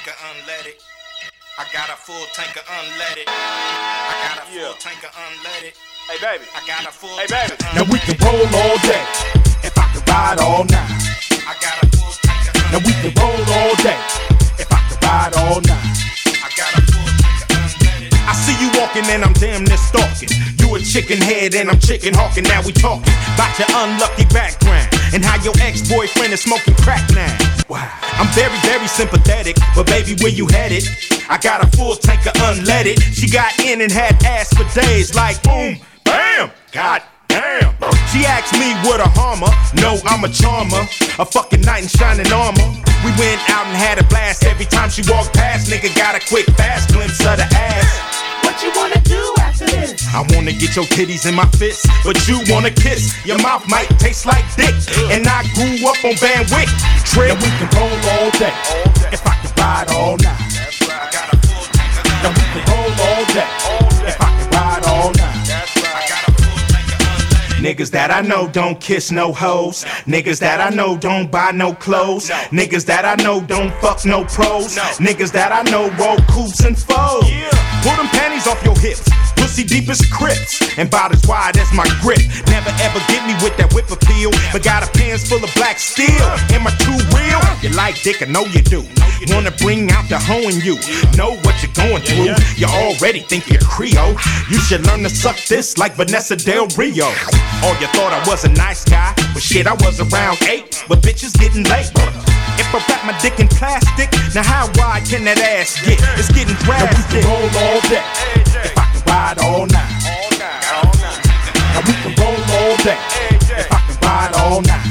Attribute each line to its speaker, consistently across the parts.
Speaker 1: tank of unleaded. I got a full tank of unleaded. I got a full tank of unleaded.
Speaker 2: Hey baby,
Speaker 1: I got a full
Speaker 2: hey
Speaker 1: tank
Speaker 2: baby.
Speaker 1: of
Speaker 3: Now we can roll all day if I can ride all night.
Speaker 1: I got a full tank of unleaded.
Speaker 3: Now we can roll all day if I can ride all night.
Speaker 1: I got a full tank of unleaded.
Speaker 3: I see you walking and I'm damn near stalking. You a chicken head and I'm chicken hawking. Now we talking about your unlucky background and how your ex-boyfriend is smoking crack now. Wow. I'm very, very sympathetic, but baby, where you headed? I got a full tank of unleaded. She got in and had ass for days like boom, bam, god damn. She asked me what a harmer. No, I'm a charmer. A fucking knight in shining armor. We went out and had a blast. Every time she walked past, nigga got a quick fast glimpse of the ass.
Speaker 4: What you wanna do after this?
Speaker 3: I wanna get your titties in my fist, but you wanna kiss. Your mouth might taste like dick. And I grew up on Van Wick. Now we can roll all day if I can ride all night.
Speaker 1: I got a full tank of
Speaker 3: Now we can roll all day if I can ride all night.
Speaker 1: I got a full tank of unleaded.
Speaker 3: Niggas that I know don't kiss no hoes. Niggas that I know don't buy no clothes. Niggas that I know don't fuck no pros. Niggas that I know roll coops and foes. Pull them panties off your hips. Pussy deep as Crips and bout as wide as my grip. Never ever get me with that whip appeal, but got a pants full of black steel. Am I too real? You like dick, I know you do. Wanna bring out the hoe in you. Know what you're going through. You already think you're Creole. You should learn to suck this like Vanessa Del Rio. Oh, you thought I was a nice guy, but shit, I was around 8, but bitches getting late. If I wrap my dick in plastic, now how wide can that ass get? It's getting drastic. Now we can roll all day if I can ride all night. Now we can roll all day if I can ride all night.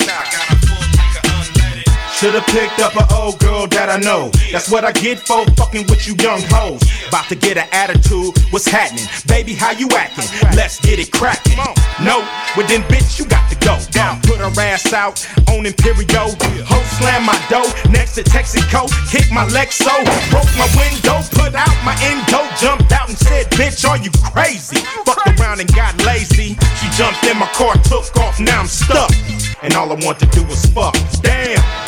Speaker 3: Should've picked up an old girl that I know. That's what I get for fucking with you young hoes. About to get an attitude, what's happening? Baby, how you acting? Let's get it cracking. No, well then bitch, you got to go. Put her ass out on Imperio. Ho slam my dough next to Texaco. Kick my Lexo, broke my window, put out my endo. Jumped out and said, bitch, are you crazy? Fucked around and got lazy. She jumped in my car, took off, now I'm stuck. And all I want to do is fuck. Damn.